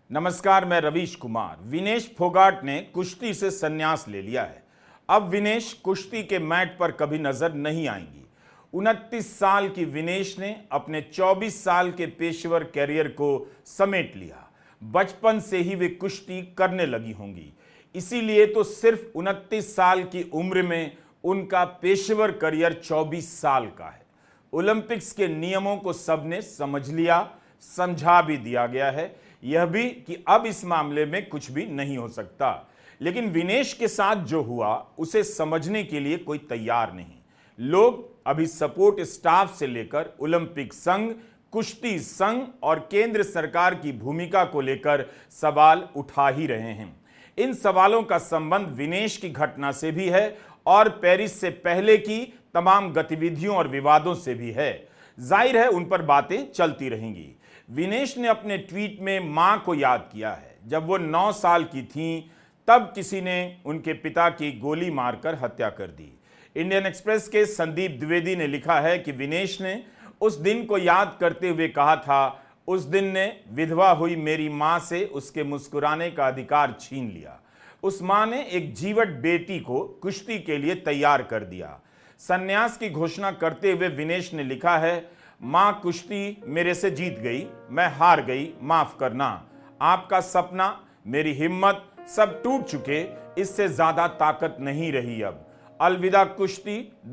नमस्कार, मैं रवीश कुमार। विनेश फोगाट ने कुश्ती से संन्यास ले लिया है। अब विनेश कुश्ती के मैट पर कभी नजर नहीं आएंगी। 29 साल की विनेश ने अपने 24 साल के पेशेवर कैरियर को समेट लिया। बचपन से ही वे कुश्ती करने लगी होंगी, इसीलिए तो सिर्फ 29 साल की उम्र में उनका पेशेवर करियर 24 साल का है। ओलंपिक्स के नियमों को सबने समझ लिया, समझा भी दिया गया है, यह भी कि अब इस मामले में कुछ भी नहीं हो सकता। लेकिन विनेश के साथ जो हुआ उसे समझने के लिए कोई तैयार नहीं। लोग अभी सपोर्ट स्टाफ से लेकर ओलंपिक संघ, कुश्ती संघ और केंद्र सरकार की भूमिका को लेकर सवाल उठा ही रहे हैं। इन सवालों का संबंध विनेश की घटना से भी है और पेरिस से पहले की तमाम गतिविधियों और विवादों से भी है। जाहिर है उन पर बातें चलती रहेंगी। विनेश ने अपने ट्वीट में मां को याद किया है। जब वो 9 साल की थीं, तब किसी ने उनके पिता की गोली मारकर हत्या कर दी। इंडियन एक्सप्रेस के संदीप द्विवेदी ने लिखा है कि विनेश ने उस दिन को याद करते हुए कहा था, उस दिन ने विधवा हुई मेरी मां से उसके मुस्कुराने का अधिकार छीन लिया। उस मां ने एक जीवट बेटी को कुश्ती के लिए तैयार कर दिया। संन्यास की घोषणा करते हुए विनेश ने लिखा है, मां कुश्ती मेरे से जीत गई, मैं हार गई, माफ करना। आपका सपना, मेरी हिम्मत सब टूट चुके, इससे ज्यादा ताकत नहीं रही अब। अलविदा कुश्ती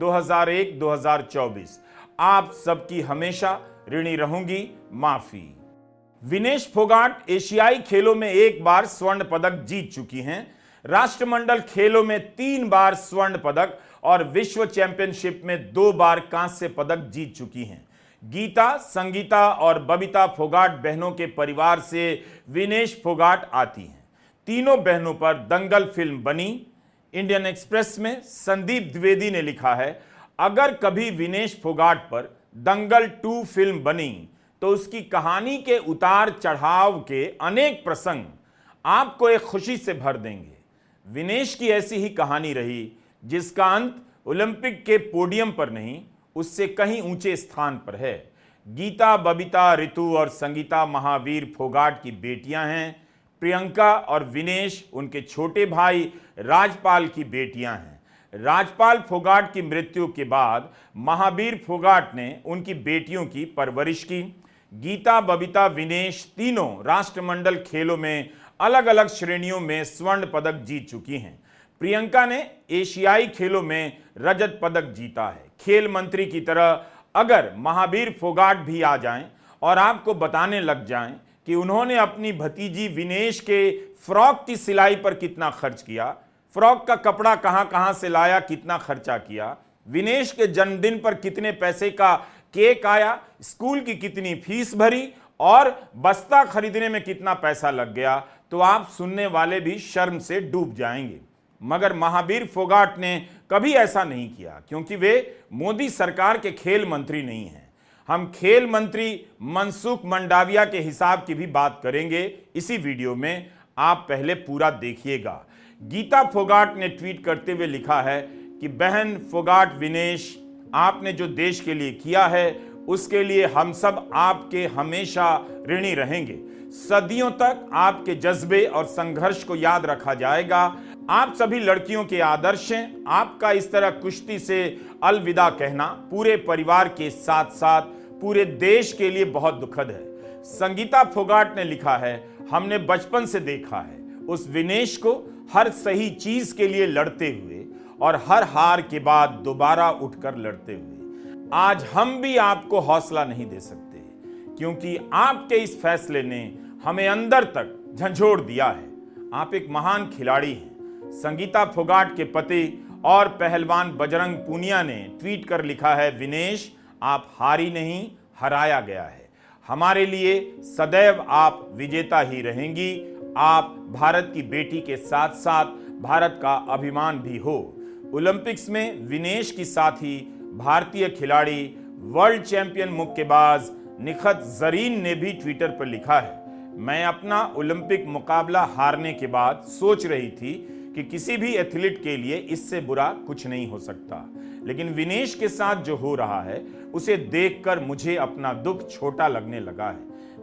2001-2024। आप सबकी हमेशा ऋणी रहूंगी, माफी। विनेश फोगाट एशियाई खेलों में 1 बार स्वर्ण पदक जीत चुकी हैं। राष्ट्रमंडल खेलों में 3 बार स्वर्ण पदक और विश्व चैंपियनशिप में 2 बार कांस्य पदक जीत चुकी हैं। गीता, संगीता और बबीता फोगाट बहनों के परिवार से विनेश फोगाट आती हैं। तीनों बहनों पर दंगल फिल्म बनी। इंडियन एक्सप्रेस में संदीप द्विवेदी ने लिखा है, अगर कभी विनेश फोगाट पर दंगल 2 फिल्म बनी तो उसकी कहानी के उतार चढ़ाव के अनेक प्रसंग आपको एक खुशी से भर देंगे। विनेश की ऐसी ही कहानी रही, जिसका अंत ओलंपिक के पोडियम पर नहीं, उससे कहीं ऊंचे स्थान पर है। गीता, बबीता, ऋतु और संगीता महावीर फोगाट की बेटियां हैं। प्रियंका और विनेश उनके छोटे भाई राजपाल की बेटियां हैं। राजपाल फोगाट की मृत्यु के बाद महावीर फोगाट ने उनकी बेटियों की परवरिश की। गीता, बबीता, विनेश तीनों राष्ट्रमंडल खेलों में अलग अलग श्रेणियों में स्वर्ण पदक जीत चुकी हैं। प्रियंका ने एशियाई खेलों में रजत पदक जीता है। खेल मंत्री की तरह अगर महावीर फोगाट भी आ जाएं और आपको बताने लग जाएं कि उन्होंने अपनी भतीजी विनेश के फ्रॉक की सिलाई पर कितना खर्च किया, फ्रॉक का कपड़ा कहां कहां से लाया, कितना खर्चा किया, विनेश के जन्मदिन पर कितने पैसे का केक आया, स्कूल की कितनी फीस भरी और बस्ता खरीदने में कितना पैसा लग गया, तो आप सुनने वाले भी शर्म से डूब जाएंगे। मगर महावीर फोगाट ने कभी ऐसा नहीं किया, क्योंकि वे मोदी सरकार के खेल मंत्री नहीं हैं। हम खेल मंत्री मनसुख मंडाविया के हिसाब की भी बात करेंगे इसी वीडियो में, आप पहले पूरा देखिएगा। गीता फोगाट ने ट्वीट करते हुए लिखा है कि बहन फोगाट विनेश, आपने जो देश के लिए किया है उसके लिए हम सब आपके हमेशा ऋणी रहेंगे। सदियों तक आपके जज्बे और संघर्ष को याद रखा जाएगा। आप सभी लड़कियों के आदर्श हैं। आपका इस तरह कुश्ती से अलविदा कहना पूरे परिवार के साथ साथ पूरे देश के लिए बहुत दुखद है। संगीता फोगाट ने लिखा है, हमने बचपन से देखा है उस विनेश को हर सही चीज के लिए लड़ते हुए और हर हार के बाद दोबारा उठकर लड़ते हुए। आज हम भी आपको हौसला नहीं दे सकते, क्योंकि आपके इस फैसले ने हमें अंदर तक झंझोड़ दिया है। आप एक महान खिलाड़ी हैं। संगीता फोगाट के पति और पहलवान बजरंग पूनिया ने ट्वीट कर लिखा है, विनेश आप हारी नहीं, हराया गया है। हमारे लिए सदैव आप विजेता ही रहेंगी। आप भारत की बेटी के साथ साथ भारत का अभिमान भी हो। ओलंपिक्स में विनेश की साथी भारतीय खिलाड़ी वर्ल्ड चैंपियन मुक्केबाज निखत जरीन ने भी ट्विटर पर लिखा है, मैं अपना ओलंपिक मुकाबला हारने के बाद सोच रही थी कि किसी भी एथलीट के लिए इससे बुरा कुछ नहीं हो सकता, लेकिन विनेश के साथ जो हो रहा है उसे देखकर मुझे अपना दुख छोटा लगने लगा है।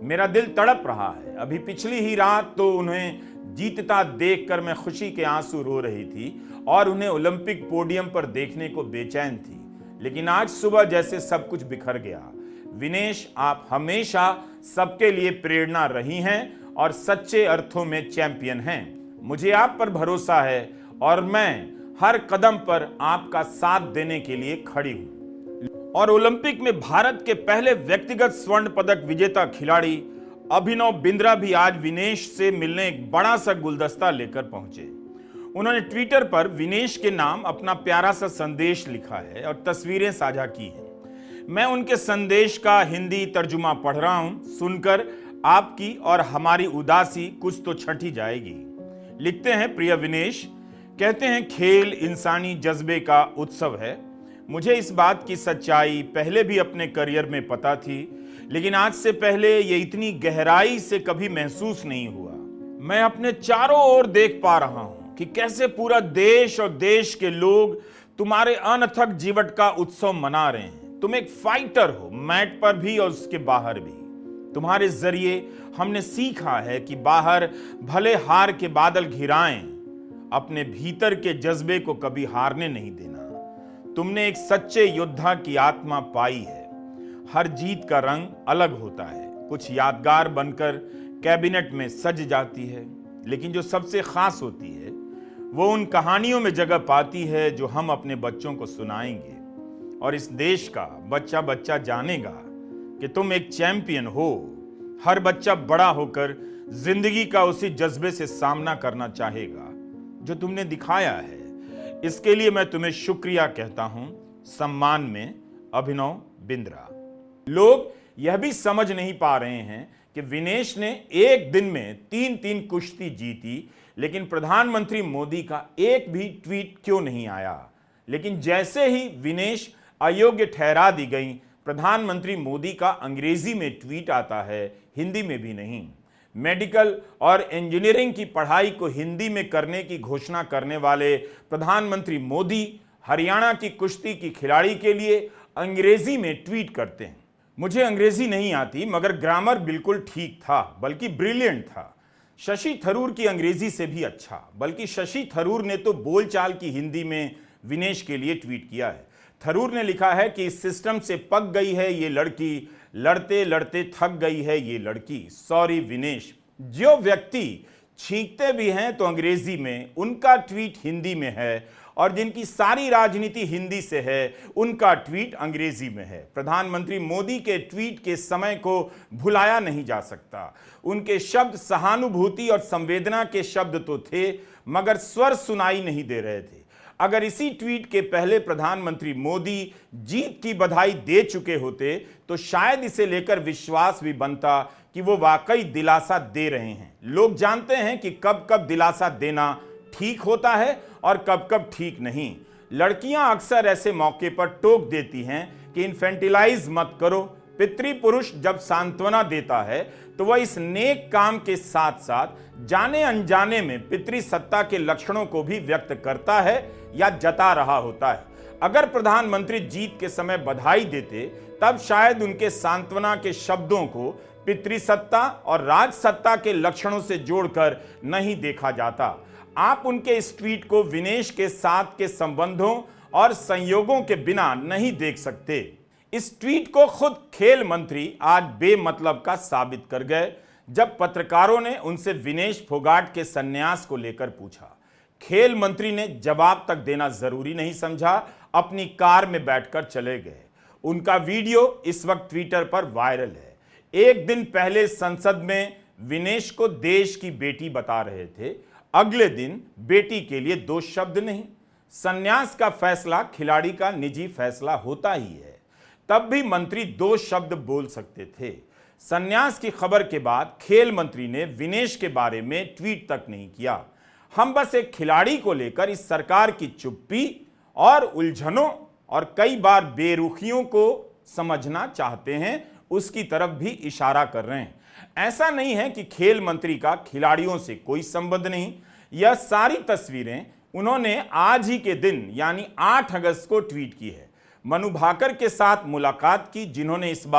मेरा दिल तड़प रहा है। अभी पिछली ही रात तो उन्हें जीतता देखकर मैं खुशी के आंसू रो रही थी और उन्हें ओलंपिक पोडियम पर देखने को बेचैन थी, लेकिन आज सुबह जैसे सब कुछ बिखर गया। विनेश, आप हमेशा सबके लिए प्रेरणा रही हैं और सच्चे अर्थों में चैंपियन हैं। मुझे आप पर भरोसा है और मैं हर कदम पर आपका साथ देने के लिए खड़ी हूं। और ओलंपिक में भारत के पहले व्यक्तिगत स्वर्ण पदक विजेता खिलाड़ी अभिनव बिंद्रा भी आज विनेश से मिलने एक बड़ा सा गुलदस्ता लेकर पहुंचे। उन्होंने ट्विटर पर विनेश के नाम अपना प्यारा सा संदेश लिखा है और तस्वीरें साझा की हैं। मैं उनके संदेश का हिंदी तर्जुमा पढ़ रहा हूं। सुनकर आपकी और हमारी उदासी कुछ तो छंटी जाएगी। लिखते हैं, प्रिय विनेश, कहते हैं खेल इंसानी जज्बे का उत्सव है। मुझे इस बात की सच्चाई पहले भी अपने करियर में पता थी, लेकिन आज से पहले ये इतनी गहराई से कभी महसूस नहीं हुआ। मैं अपने चारों ओर देख पा रहा हूं कि कैसे पूरा देश और देश के लोग तुम्हारे अनथक जीवन का उत्सव मना रहे हैं। तुम एक फाइटर हो, मैट पर भी और उसके बाहर भी। तुम्हारे जरिए हमने सीखा है कि बाहर भले हार के बादल घिराएं, अपने भीतर के जज्बे को कभी हारने नहीं देना। तुमने एक सच्चे योद्धा की आत्मा पाई है। हर जीत का रंग अलग होता है, कुछ यादगार बनकर कैबिनेट में सज जाती है, लेकिन जो सबसे खास होती है वो उन कहानियों में जगह पाती है जो हम अपने बच्चों को सुनाएंगे और इस देश का बच्चा बच्चा जानेगा कि तुम एक चैंपियन हो। हर बच्चा बड़ा होकर जिंदगी का उसी जज्बे से सामना करना चाहेगा जो तुमने दिखाया है। इसके लिए मैं तुम्हें शुक्रिया कहता हूं। सम्मान में, अभिनव बिंद्रा। लोग यह भी समझ नहीं पा रहे हैं कि विनेश ने एक दिन में 3-3 कुश्ती जीती, लेकिन प्रधानमंत्री मोदी का एक भी ट्वीट क्यों नहीं आया। लेकिन जैसे ही विनेश अयोग्य ठहरा दी गई, प्रधानमंत्री मोदी का अंग्रेजी में ट्वीट आता है, हिंदी में भी नहीं। मेडिकल और इंजीनियरिंग की पढ़ाई को हिंदी में करने की घोषणा करने वाले प्रधानमंत्री मोदी हरियाणा की कुश्ती की खिलाड़ी के लिए अंग्रेजी में ट्वीट करते हैं। मुझे अंग्रेजी नहीं आती, मगर ग्रामर बिल्कुल ठीक था, बल्कि ब्रिलियंट था। शशि थरूर की अंग्रेजी से भी अच्छा, बल्कि शशि थरूर ने तो बोलचाल की हिंदी में विनेश के लिए ट्वीट किया है। थरूर ने लिखा है कि इस सिस्टम से पक गई है ये लड़की, लड़ते लड़ते थक गई है ये लड़की। सॉरी विनेश। जो व्यक्ति छींकते भी हैं तो अंग्रेजी में, उनका ट्वीट हिंदी में है, और जिनकी सारी राजनीति हिंदी से है, उनका ट्वीट अंग्रेजी में है। प्रधानमंत्री मोदी के ट्वीट के समय को भुलाया नहीं जा सकता। उनके शब्द सहानुभूति और संवेदना के शब्द तो थे, मगर स्वर सुनाई नहीं दे रहे थे। अगर इसी ट्वीट के पहले प्रधानमंत्री मोदी जीत की बधाई दे चुके होते तो शायद इसे लेकर विश्वास भी बनता कि वो वाकई दिलासा दे रहे हैं। लोग जानते हैं कि कब कब दिलासा देना ठीक होता है और कब कब ठीक नहीं। लड़कियां अक्सर ऐसे मौके पर टोक देती हैं कि इन्फेंटिलाइज मत करो। पितृपुरुष जब सांत्वना देता है तो वह इस नेक काम के साथ साथ जाने अनजाने में पितृसत्ता के लक्षणों को भी व्यक्त करता है या जता रहा होता है। अगर प्रधानमंत्री जीत के समय बधाई देते, तब शायद उनके सांत्वना के शब्दों को पितृसत्ता और राजसत्ता के लक्षणों से जोड़कर नहीं देखा जाता। आप उनके इस ट्वीट को विनेश के साथ के संबंधों और संयोगों के बिना नहीं देख सकते। इस ट्वीट को खुद खेल मंत्री आज बेमतलब का साबित कर गए, जब पत्रकारों ने उनसे विनेश फोगाट के संन्यास को लेकर पूछा। खेल मंत्री ने जवाब तक देना जरूरी नहीं समझा, अपनी कार में बैठकर चले गए। उनका वीडियो इस वक्त ट्विटर पर वायरल है। एक दिन पहले संसद में विनेश को देश की बेटी बता रहे थे, अगले दिन बेटी के लिए 2 शब्द नहीं। संन्यास का फैसला खिलाड़ी का निजी फैसला होता ही है, तब भी मंत्री 2 शब्द बोल सकते थे। संन्यास की खबर के बाद खेल मंत्री ने विनेश के बारे में ट्वीट तक नहीं किया। हम बस एक खिलाड़ी को लेकर इस सरकार की चुप्पी और उलझनों और कई बार बेरुखियों को समझना चाहते हैं, उसकी तरफ भी इशारा कर रहे हैं। ऐसा नहीं है कि खेल मंत्री का खिलाड़ियों से कोई संबंध नहीं। यह सारी तस्वीरें उन्होंने आज ही के दिन यानी 8 अगस्त को ट्वीट की है। मनु भाकर के साथ मुलाकात की, जिन्होंने इस बार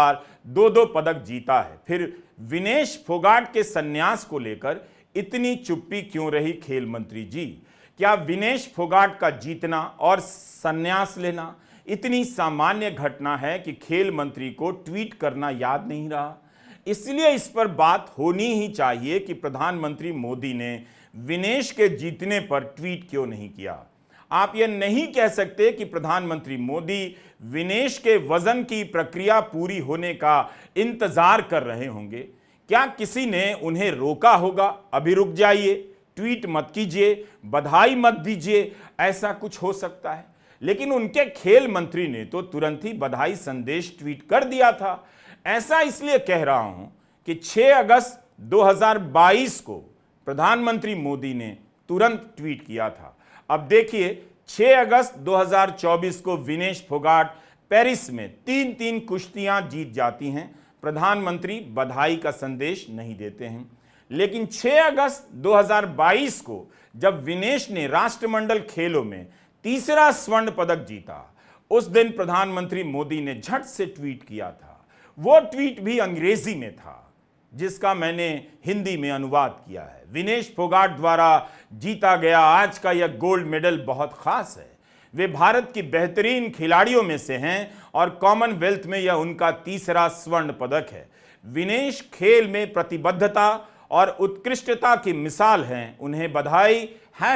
2-2 पदक जीता है। फिर विनेश फोगाट के संन्यास को लेकर इतनी चुप्पी क्यों रही खेल मंत्री जी? क्या विनेश फोगाट का जीतना और संन्यास लेना इतनी सामान्य घटना है कि खेल मंत्री को ट्वीट करना याद नहीं रहा? इसलिए इस पर बात होनी ही चाहिए कि प्रधानमंत्री मोदी ने विनेश के जीतने पर ट्वीट क्यों नहीं किया। आप यह नहीं कह सकते कि प्रधानमंत्री मोदी विनेश के वजन की प्रक्रिया पूरी होने का इंतजार कर रहे होंगे। क्या किसी ने उन्हें रोका होगा, अभी रुक जाइए, ट्वीट मत कीजिए, बधाई मत दीजिए, ऐसा कुछ हो सकता है। लेकिन उनके खेल मंत्री ने तो तुरंत ही बधाई संदेश ट्वीट कर दिया था। ऐसा इसलिए कह रहा हूं कि 6 अगस्त 2022 को प्रधानमंत्री मोदी ने तुरंत ट्वीट किया था। अब देखिए, 6 अगस्त 2024 को विनेश फोगाट पेरिस में 3-3 कुश्तियां जीत जाती हैं। प्रधानमंत्री बधाई का संदेश नहीं देते हैं। लेकिन 6 अगस्त 2022 को जब विनेश ने राष्ट्रमंडल खेलों में तीसरा स्वर्ण पदक जीता, उस दिन प्रधानमंत्री मोदी ने झट से ट्वीट किया था। वो ट्वीट भी अंग्रेजी में था, जिसका मैंने हिंदी में अनुवाद किया है। विनेश फोगाट द्वारा जीता गया आज का यह गोल्ड मेडल बहुत खास है। वे भारत की बेहतरीन खिलाड़ियों में से हैं और कॉमनवेल्थ में यह उनका तीसरा स्वर्ण पदक है। विनेश खेल में प्रतिबद्धता और उत्कृष्टता की मिसाल हैं। उन्हें बधाई।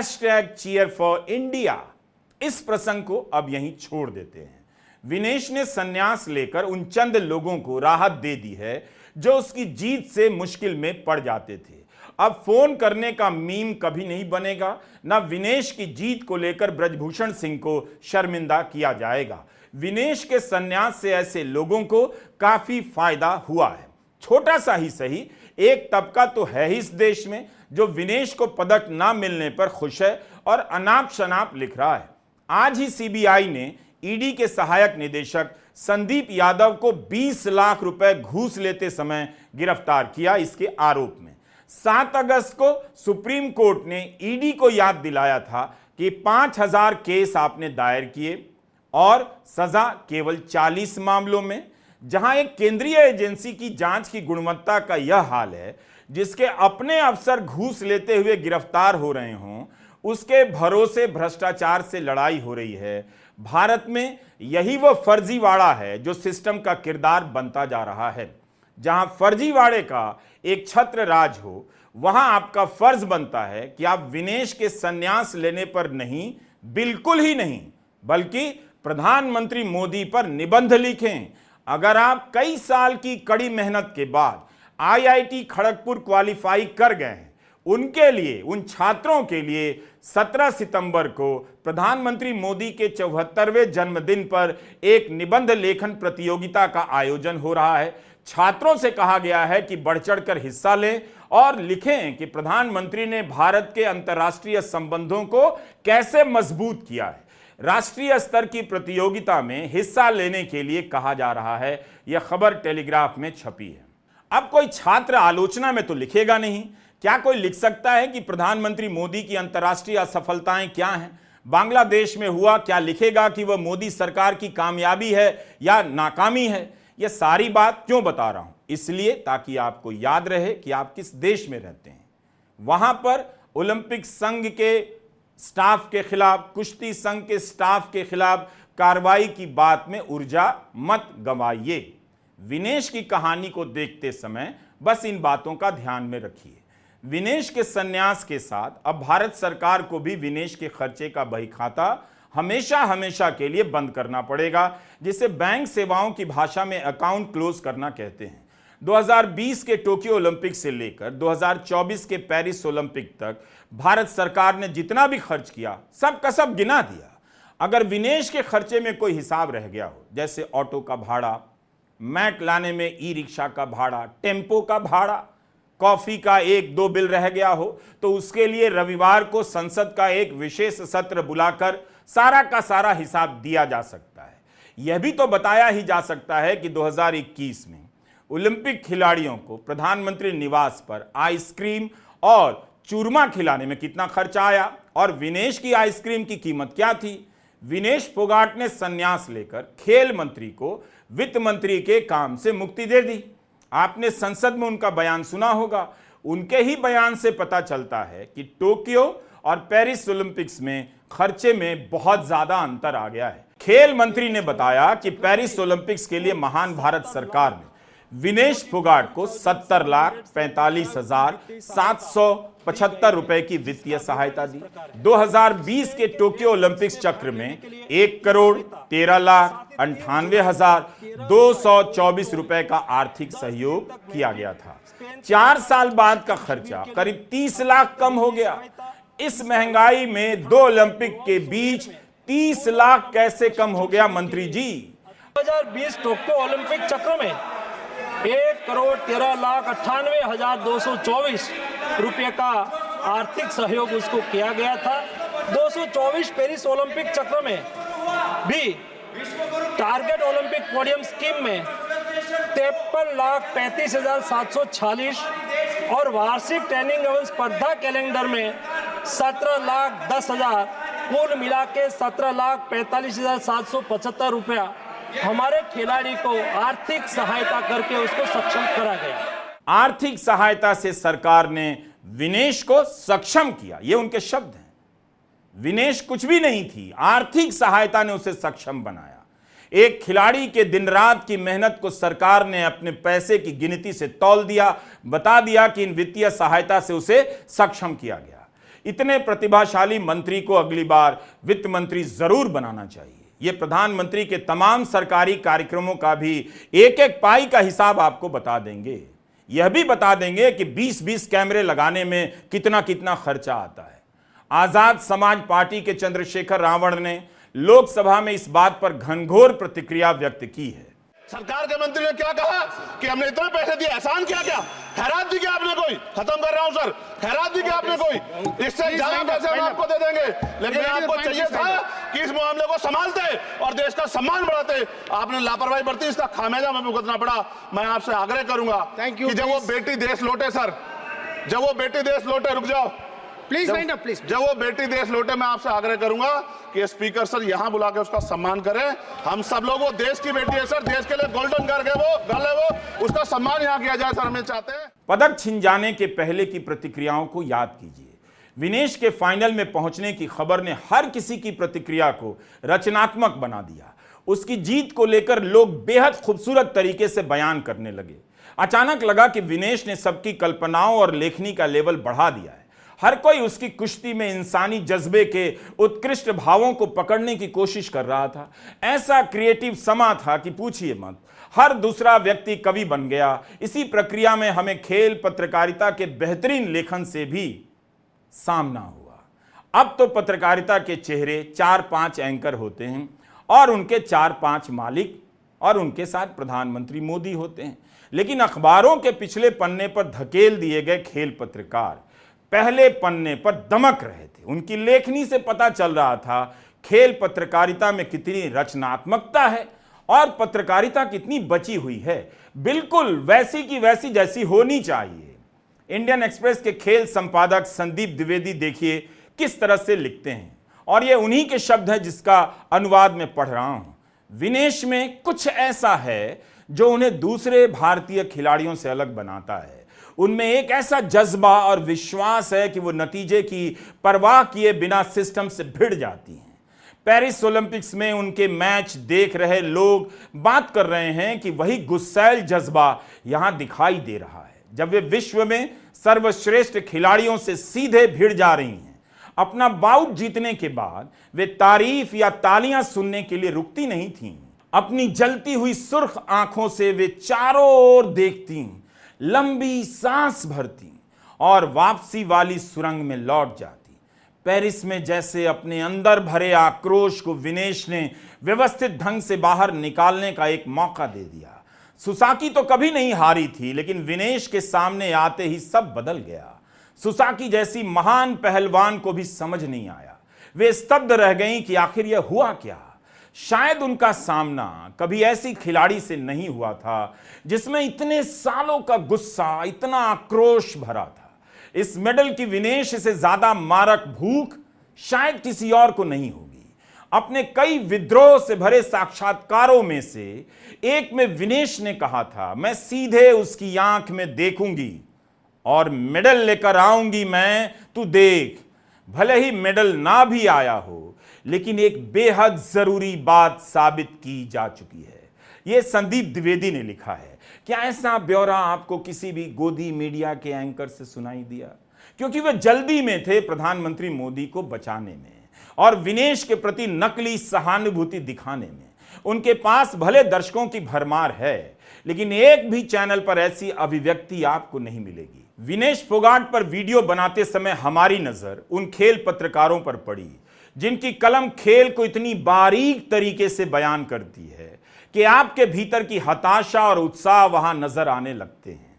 #cheer for India। इस प्रसंग को अब यहीं छोड़ देते हैं। विनेश ने संन्यास लेकर उन चंद लोगों को राहत दे दी है जो उसकी जीत से मुश्किल में पड़ जाते थे। अब फोन करने का मीम कभी नहीं बनेगा, न विनेश की जीत को लेकर ब्रजभूषण सिंह को शर्मिंदा किया जाएगा। विनेश के संन्यास से ऐसे लोगों को काफी फायदा हुआ है। छोटा सा ही सही, एक तबका तो है ही इस देश में जो विनेश को पदक ना मिलने पर खुश है और अनाप शनाप लिख रहा है। आज ही सीबीआई ने ईडी के सहायक निदेशक संदीप यादव को 20 लाख रुपए घूस लेते समय गिरफ्तार किया इसके आरोप में। 7 अगस्त को सुप्रीम कोर्ट ने ईडी को याद दिलाया था कि 5000 केस आपने दायर किए और सजा केवल 40 मामलों में। जहां एक केंद्रीय एजेंसी की जांच की गुणवत्ता का यह हाल है, जिसके अपने अफसर घूस लेते हुए गिरफ्तार हो रहे हों, उसके भरोसे भ्रष्टाचार से लड़ाई हो रही है। भारत में यही वो फर्जीवाड़ा है जो सिस्टम का किरदार बनता जा रहा है। जहां फर्जीवाड़े का एक छत्र राज हो, वहां आपका फर्ज बनता है कि आप विनेश के संन्यास लेने पर नहीं, बिल्कुल ही नहीं, बल्कि प्रधानमंत्री मोदी पर निबंध लिखें। अगर आप कई साल की कड़ी मेहनत के बाद आईआईटी खड़गपुर क्वालिफाई कर गए हैं, उनके लिए, उन छात्रों के लिए 17 सितंबर को प्रधानमंत्री मोदी के 74वें जन्मदिन पर एक निबंध लेखन प्रतियोगिता का आयोजन हो रहा है। छात्रों से कहा गया है कि बढ़ चढ़कर हिस्सा लें और लिखें कि प्रधानमंत्री ने भारत के अंतर्राष्ट्रीय संबंधों को कैसे मजबूत किया है। राष्ट्रीय स्तर की प्रतियोगिता में हिस्सा लेने के लिए कहा जा रहा है। यह खबर टेलीग्राफ में छपी है। अब कोई छात्र आलोचना में तो लिखेगा नहीं। क्या कोई लिख सकता है कि प्रधानमंत्री मोदी की अंतर्राष्ट्रीय असफलताएं क्या हैं? बांग्लादेश में हुआ, क्या लिखेगा कि वह मोदी सरकार की कामयाबी है या नाकामी है? यह सारी बात क्यों बता रहा हूं? इसलिए ताकि आपको याद रहे कि आप किस देश में रहते हैं। वहां पर ओलंपिक संघ के स्टाफ के खिलाफ, कुश्ती संघ के स्टाफ के खिलाफ कार्रवाई की बात में ऊर्जा मत गंवाइए। विनेश की कहानी को देखते समय बस इन बातों का ध्यान में रखिए। विनेश के संन्यास के साथ अब भारत सरकार को भी विनेश के खर्चे का बही खाता हमेशा हमेशा के लिए बंद करना पड़ेगा, जिसे बैंक सेवाओं की भाषा में अकाउंट क्लोज करना कहते हैं। 2020 के टोक्यो ओलंपिक से लेकर 2024 के पेरिस ओलंपिक तक भारत सरकार ने जितना भी खर्च किया, सब का सब गिना दिया। अगर विनेश के खर्चे में कोई हिसाब रह गया हो, जैसे ऑटो का भाड़ा, मैट लाने में ई रिक्शा का भाड़ा, टेम्पो का भाड़ा, कॉफी का 1-2 बिल रह गया हो, तो उसके लिए रविवार को संसद का एक विशेष सत्र बुलाकर सारा का सारा हिसाब दिया जा सकता है। यह भी तो बताया ही जा सकता है कि 2021 में ओलंपिक खिलाड़ियों को प्रधानमंत्री निवास पर आइसक्रीम और चूरमा खिलाने में कितना खर्च आया और विनेश की आइसक्रीम की कीमत क्या थी। विनेश फोगाट ने संन्यास लेकर खेल मंत्री को वित्त मंत्री के काम से मुक्ति दे दी। आपने संसद में उनका बयान सुना होगा। उनके ही बयान से पता चलता है कि टोक्यो और पेरिस ओलंपिक्स में खर्चे में बहुत ज्यादा अंतर आ गया है। खेल मंत्री ने बताया कि पेरिस ओलंपिक्स के लिए महान भारत सरकार ने विनेश फोगाट को 70,45,775 रुपए की वित्तीय सहायता दी। 2020 के टोक्यो ओलंपिक्स चक्र में 1,13,98,224 रुपए का आर्थिक सहयोग किया गया था। 4 साल बाद का खर्चा करीब 30 लाख कम हो गया। इस महंगाई में 2 ओलंपिक के बीच 30 लाख कैसे कम हो गया मंत्री जी? 2020 टोक्यो ओलंपिक चक्र में 1,13,98,224 रुपये का आर्थिक सहयोग उसको किया गया था। 224 पेरिस ओलंपिक चक्र में भी टारगेट ओलंपिक पोडियम स्कीम में 53,35,746 और वार्षिक ट्रेनिंग एवं स्पर्धा कैलेंडर में 17,10,000 कुल मिला के 17,45,775 रुपया हमारे खिलाड़ी को आर्थिक सहायता करके उसको सक्षम करा गया। आर्थिक सहायता से सरकार ने विनेश को सक्षम किया, ये उनके शब्द हैं। विनेश कुछ भी नहीं थी, आर्थिक सहायता ने उसे सक्षम बनाया। एक खिलाड़ी के दिन रात की मेहनत को सरकार ने अपने पैसे की गिनती से तौल दिया, बता दिया कि इन वित्तीय सहायता से उसे सक्षम किया गया। इतने प्रतिभाशाली मंत्री को अगली बार वित्त मंत्री जरूर बनाना चाहिए। ये प्रधानमंत्री के तमाम सरकारी कार्यक्रमों का भी एक एक पाई का हिसाब आपको बता देंगे। यह भी बता देंगे कि 20-20 कैमरे लगाने में कितना कितना खर्चा आता है। आजाद समाज पार्टी के चंद्रशेखर रावण ने लोकसभा में इस बात पर घनघोर प्रतिक्रिया व्यक्त की है। सरकार के मंत्री ने क्या कहा कि हमने इतने पैसे दिए, एहसान क्या क्या, खैरात दी क्या आपने कोई? खत्म कर रहा हूं सर, खैरात दी क्या आपने कोई? इससे ज्यादा पैसे हम आपको दे देंगे, लेकिन आपको चाहिए था कि इस मामले को संभालते और देश का सम्मान बढ़ाते। आपने लापरवाही बरती, इसका खामियाजा हमें भुगतना पड़ा। मैं आपसे आग्रह करूंगा कि जब वो बेटी देश लौटे, सर जब वो बेटी देश लौटे, रुक जाओ प्लीज वाइंड अप प्लीज। जब वो बेटी देश लौटे, मैं आपसे आग्रह करूंगा कि स्पीकर सर यहां बुला के उसका सम्मान करें। हम सब लोग, वो देश की बेटी है सर, देश के लिए गोल्डन गर्ल है वो, उसका सम्मान यहां किया जाए सर, हमें चाहते हैं। पदक छिन जाने के पहले की प्रतिक्रियाओं को याद कीजिए। विनेश के फाइनल में पहुंचने की खबर ने हर किसी की प्रतिक्रिया को रचनात्मक बना दिया। उसकी जीत को लेकर लोग बेहद खूबसूरत तरीके से बयान करने लगे। अचानक लगा कि विनेश ने सबकी कल्पनाओं और लेखनी का लेवल बढ़ा दिया है। हर कोई उसकी कुश्ती में इंसानी जज्बे के उत्कृष्ट भावों को पकड़ने की कोशिश कर रहा था। ऐसा क्रिएटिव समा था कि पूछिए मत। हर दूसरा व्यक्ति कवि बन गया। इसी प्रक्रिया में हमें खेल पत्रकारिता के बेहतरीन लेखन से भी सामना हुआ। अब तो पत्रकारिता के चेहरे 4-5 एंकर होते हैं और उनके 4-5 मालिक और उनके साथ प्रधानमंत्री मोदी होते हैं। लेकिन अखबारों के पिछले पन्ने पर धकेल दिए गए खेल पत्रकार पहले पन्ने पर दमक रहे थे। उनकी लेखनी से पता चल रहा था खेल पत्रकारिता में कितनी रचनात्मकता है और पत्रकारिता कितनी बची हुई है, बिल्कुल वैसी की वैसी जैसी होनी चाहिए। इंडियन एक्सप्रेस के खेल संपादक संदीप द्विवेदी देखिए किस तरह से लिखते हैं, और ये उन्हीं के शब्द हैं जिसका अनुवाद में पढ़ रहा हूं। विनेश में कुछ ऐसा है जो उन्हें दूसरे भारतीय खिलाड़ियों से अलग बनाता है। उनमें एक ऐसा जज्बा और विश्वास है कि वो नतीजे की परवाह किए बिना सिस्टम से भिड़ जाती हैं। पेरिस ओलंपिक्स में उनके मैच देख रहे लोग बात कर रहे हैं कि वही गुस्सैल जज्बा यहां दिखाई दे रहा है जब वे विश्व में सर्वश्रेष्ठ खिलाड़ियों से सीधे भिड़ जा रही हैं। अपना बाउट जीतने के बाद वे तारीफ या तालियां सुनने के लिए रुकती नहीं थीं। अपनी जलती हुई सुर्ख आंखों से वे चारों ओर देखती, लंबी सांस भरती और वापसी वाली सुरंग में लौट जाती। पेरिस में जैसे अपने अंदर भरे आक्रोश को विनेश ने व्यवस्थित ढंग से बाहर निकालने का एक मौका दे दिया। सुसाकी तो कभी नहीं हारी थी, लेकिन विनेश के सामने आते ही सब बदल गया। सुसाकी जैसी महान पहलवान को भी समझ नहीं आया। वे स्तब्ध रह गईं कि आखिर यह हुआ क्या। शायद उनका सामना कभी ऐसी खिलाड़ी से नहीं हुआ था जिसमें इतने सालों का गुस्सा, इतना आक्रोश भरा था। इस मेडल की विनेश से ज्यादा मारक भूख शायद किसी और को नहीं होगी। अपने कई विद्रोह से भरे साक्षात्कारों में से एक में विनेश ने कहा था, मैं सीधे उसकी आंख में देखूंगी और मेडल लेकर आऊंगी मैं, तू देख। भले ही मेडल ना भी आया हो, लेकिन एक बेहद जरूरी बात साबित की जा चुकी है। यह संदीप द्विवेदी ने लिखा है। क्या ऐसा ब्यौरा आपको किसी भी गोदी मीडिया के एंकर से सुनाई दिया? क्योंकि वे जल्दी में थे प्रधानमंत्री मोदी को बचाने में और विनेश के प्रति नकली सहानुभूति दिखाने में। उनके पास भले दर्शकों की भरमार है, लेकिन एक भी चैनल पर ऐसी अभिव्यक्ति आपको नहीं मिलेगी। विनेश फोगाट पर वीडियो बनाते समय हमारी नजर उन खेल पत्रकारों पर पड़ी जिनकी कलम खेल को इतनी बारीक तरीके से बयान करती है कि आपके भीतर की हताशा और उत्साह वहां नजर आने लगते हैं।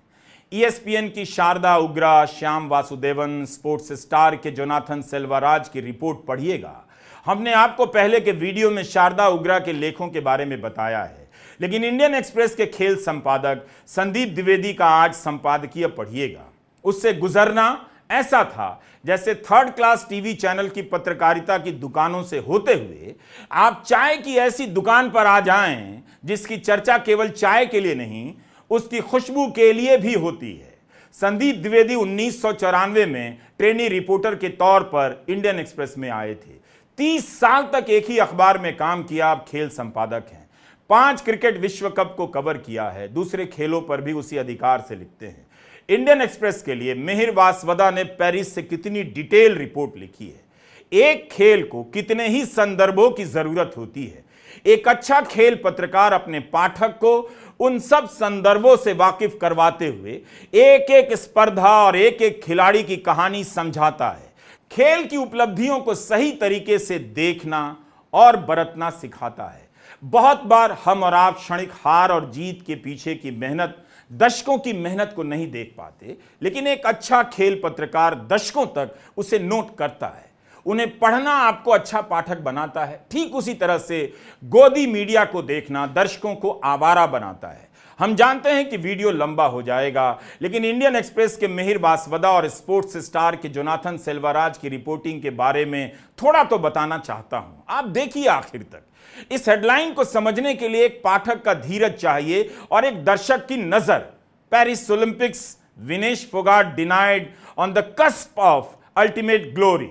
ESPN की शारदा उग्रा, श्याम वासुदेवन, स्पोर्ट्स स्टार के जोनाथन सेल्वाराज की रिपोर्ट पढ़िएगा। हमने आपको पहले के वीडियो में शारदा उग्रा के लेखों के बारे में बताया है, लेकिन इंडियन एक्सप्रेस के खेल संपादक संदीप द्विवेदी का आज संपादकीय पढ़िएगा। उससे गुजरना ऐसा था जैसे थर्ड क्लास टीवी चैनल की पत्रकारिता की दुकानों से होते हुए आप चाय की ऐसी दुकान पर आ जाएं जिसकी चर्चा केवल चाय के लिए नहीं, उसकी खुशबू के लिए भी होती है। संदीप द्विवेदी 1994 में ट्रेनी रिपोर्टर के तौर पर इंडियन एक्सप्रेस में आए थे। 30 साल तक एक ही अखबार में काम किया, अब खेल संपादक हैं। 5 क्रिकेट विश्व कप को कवर किया है, दूसरे खेलों पर भी उसी अधिकार से लिखते हैं। इंडियन एक्सप्रेस के लिए मिहिर वासवदा ने पेरिस से कितनी डिटेल रिपोर्ट लिखी है। एक खेल को कितने ही संदर्भों की जरूरत होती है। एक अच्छा खेल पत्रकार अपने पाठक को उन सब संदर्भों से वाकिफ करवाते हुए एक एक स्पर्धा और एक एक खिलाड़ी की कहानी समझाता है। खेल की उपलब्धियों को सही तरीके से देखना और बरतना सिखाता है। बहुत बार हम और आप क्षणिक हार और जीत के पीछे की मेहनत, दशकों की मेहनत को नहीं देख पाते, लेकिन एक अच्छा खेल पत्रकार दशकों तक उसे नोट करता है। उन्हें पढ़ना आपको अच्छा पाठक बनाता है। ठीक उसी तरह से गोदी मीडिया को देखना दर्शकों को आवारा बनाता है। हम जानते हैं कि वीडियो लंबा हो जाएगा, लेकिन इंडियन एक्सप्रेस के मिहिर वासवदा और स्पोर्ट्स स्टार के जोनाथन सेल्वाराज की रिपोर्टिंग के बारे में थोड़ा तो बताना चाहता हूं। आप देखिए आखिर तक। इस हेडलाइन को समझने के लिए एक पाठक का धीरज चाहिए और एक दर्शक की नजर। Paris Olympics, Vinesh Phogat denied on the cusp of ultimate glory,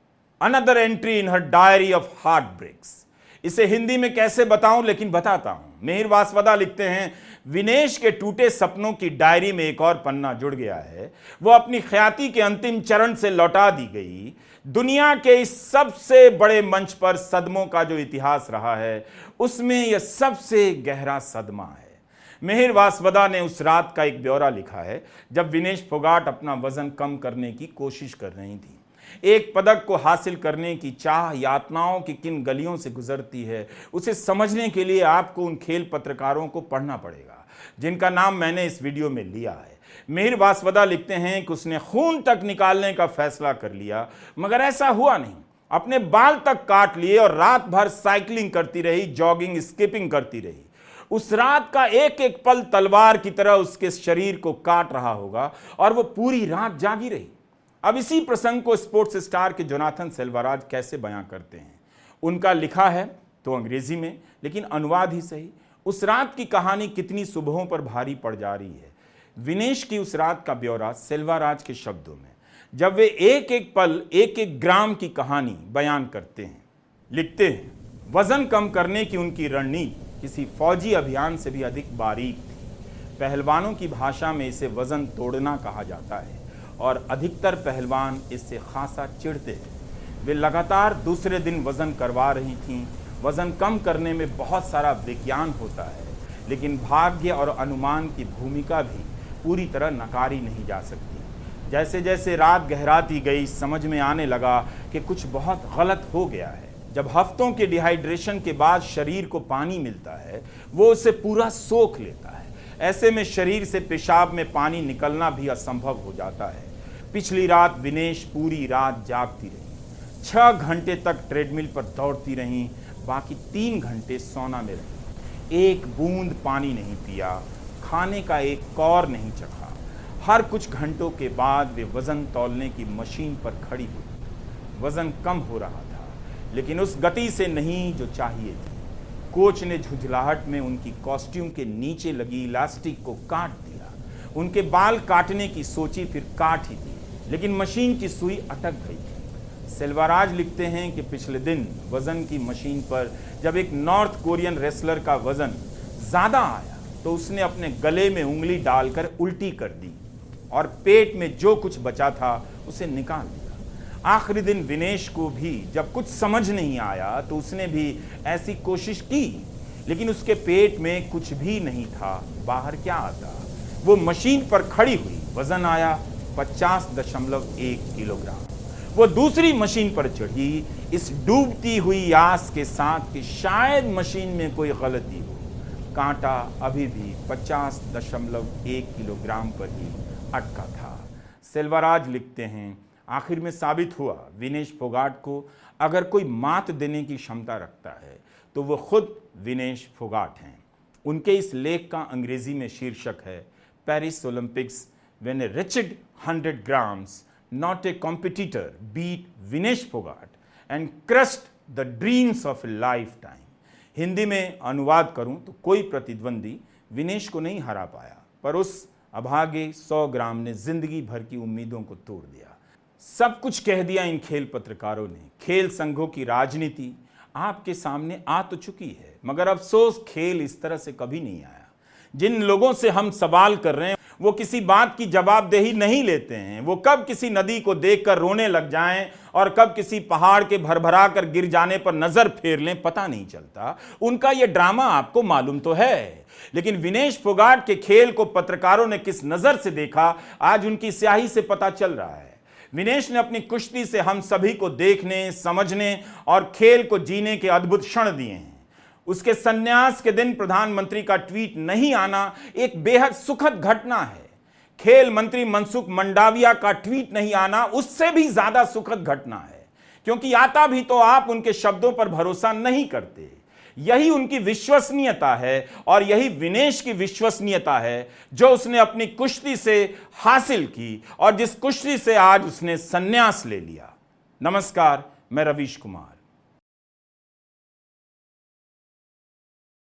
another entry in her diary of heart breaks. इसे हिंदी में कैसे बताऊं, लेकिन बताता हूं। मिहिर वासवदा लिखते हैं, विनेश के टूटे सपनों की डायरी में एक और पन्ना जुड़ गया है। वो अपनी ख्याति के अंतिम चरण से लौटा दी गई। दुनिया के इस सबसे बड़े मंच पर सदमों का जो इतिहास रहा है, उसमें यह सबसे गहरा सदमा है। मिहिर वासवदा ने उस रात का एक ब्यौरा लिखा है जब विनेश फोगाट अपना वजन कम करने की कोशिश कर रही थी। एक पदक को हासिल करने की चाह यातनाओं की किन गलियों से गुजरती है, उसे समझने के लिए आपको उन खेल पत्रकारों को पढ़ना पड़ेगा जिनका नाम मैंने इस वीडियो में लिया है। मिहिर वासवदा लिखते हैं कि उसने खून तक निकालने का फैसला कर लिया, मगर ऐसा हुआ नहीं। अपने बाल तक काट लिए और रात भर साइकिलिंग करती रही, जॉगिंग, स्किपिंग करती रही। उस रात का एक एक पल तलवार की तरह उसके शरीर को काट रहा होगा और वो पूरी रात जागी रही। अब इसी प्रसंग को स्पोर्ट्स स्टार के जोनाथन सेल्वाराज कैसे बयां करते हैं। उनका लिखा है तो अंग्रेजी में, लेकिन अनुवाद ही सही। उस रात की कहानी कितनी सुबहों पर भारी पड़ जा रही है। विनेश की उस रात का ब्यौरा सेल्वाराज के शब्दों में, जब वे एक एक पल, एक एक ग्राम की कहानी बयान करते हैं। लिखते हैं, वजन कम करने की उनकी रणनीति किसी फौजी अभियान से भी अधिक बारीक थी। पहलवानों की भाषा में इसे वजन तोड़ना कहा जाता है और अधिकतर पहलवान इससे खासा चिढ़ते हैं। वे लगातार दूसरे दिन वजन करवा रही थीं। वजन कम करने में बहुत सारा विज्ञान होता है, लेकिन भाग्य और अनुमान की भूमिका भी पूरी तरह नकारी नहीं जा सकती। जैसे जैसे रात गहराती गई, समझ में आने लगा कि कुछ बहुत गलत हो गया है। जब हफ्तों के डिहाइड्रेशन के बाद शरीर को पानी मिलता है, वो उसे पूरा सोख लेता है। ऐसे में शरीर से पेशाब में पानी निकलना भी असंभव हो जाता है। पिछली रात विनेश पूरी रात जागती रही। 6 घंटे तक ट्रेडमिल पर दौड़ती रहीं, बाकी 3 घंटे सोना में रही। एक बूंद पानी नहीं पिया, खाने का एक कौर नहीं चखा। हर कुछ घंटों के बाद वे वजन तौलने की मशीन पर खड़ी हुई। वजन कम हो रहा था, लेकिन उस गति से नहीं जो चाहिए थी। कोच ने झुंझलाहट में उनकी कॉस्ट्यूम के नीचे लगी इलास्टिक को काट दिया। उनके बाल काटने की सोची, फिर काट ही दी, लेकिन मशीन की सुई अटक गई थी। सेल्वाराज लिखते हैं कि पिछले दिन वजन की मशीन पर जब एक नॉर्थ कोरियन रेसलर का वजन ज्यादा आया तो उसने अपने गले में उंगली डालकर उल्टी कर दी और पेट में जो कुछ बचा था उसे निकाल दिया। आखिरी दिन विनेश को भी जब कुछ समझ नहीं आया तो उसने भी ऐसी कोशिश की, लेकिन उसके पेट में कुछ भी नहीं था। बाहर क्या आता? वो मशीन पर खड़ी हुई, वजन आया 50.1 किलोग्राम। वो दूसरी मशीन पर चढ़ी इस डूबती हुई आस के साथ कि शायद मशीन में कोई गलती हो। कांटा अभी भी 50.1 किलोग्राम पर ही अटका था। सेल्वाराज लिखते हैं, आखिर में साबित हुआ विनेश फोगाट को अगर कोई मात देने की क्षमता रखता है तो वो खुद विनेश फोगाट हैं। उनके इस लेख का अंग्रेजी में शीर्षक है Paris Olympics when a wretched 100 grams not a competitor beat Vinesh Phogat and crushed the dreams of a lifetime. Hindi में अनुवाद करूं तो कोई प्रतिद्वंदी विनेश को नहीं हरा पाया, पर उस अभागे 100 ग्राम ने जिंदगी भर की उम्मीदों को तोड़ दिया। सब कुछ कह दिया इन खेल पत्रकारों ने। खेल संघों की राजनीति आपके सामने आ तो चुकी है, मगर अफसोस खेल इस तरह से कभी नहीं आया। जिन लोगों से हम सवाल कर रहे हैं वो किसी बात की जवाबदेही नहीं लेते हैं। वो कब किसी नदी को देखकर रोने लग जाएं और कब किसी पहाड़ के भरभरा कर गिर जाने पर नजर फेर लें, पता नहीं चलता। उनका ये ड्रामा आपको मालूम तो है, लेकिन विनेश फोगाट के खेल को पत्रकारों ने किस नजर से देखा, आज उनकी स्याही से पता चल रहा है। विनेश ने अपनी कुश्ती से हम सभी को देखने, समझने और खेल को जीने के अद्भुत क्षण दिए हैं। उसके संन्यास के दिन प्रधानमंत्री का ट्वीट नहीं आना एक बेहद सुखद घटना है। खेल मंत्री मनसुख मंडाविया का ट्वीट नहीं आना उससे भी ज्यादा सुखद घटना है, क्योंकि आता भी तो आप उनके शब्दों पर भरोसा नहीं करते। यही उनकी विश्वसनीयता है और यही विनेश की विश्वसनीयता है जो उसने अपनी कुश्ती से हासिल की और जिस कुश्ती से आज उसने संन्यास ले लिया। नमस्कार, मैं रवीश कुमार।